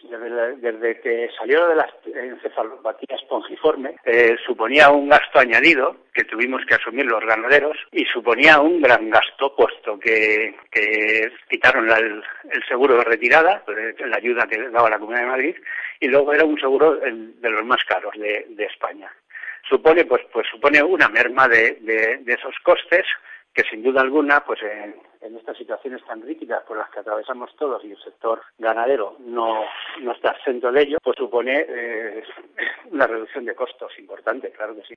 desde que salió de la encefalopatía espongiforme, suponía un gasto añadido que tuvimos que asumir los ganaderos y suponía un gran gasto, puesto que quitaron el seguro de retirada, la ayuda que daba la Comunidad de Madrid, y luego era un seguro de los más caros de España. Supone una merma de esos costes que sin duda alguna, pues en estas situaciones tan críticas por las que atravesamos todos y el sector ganadero no está exento de ello, pues supone una reducción de costos importante, claro que sí.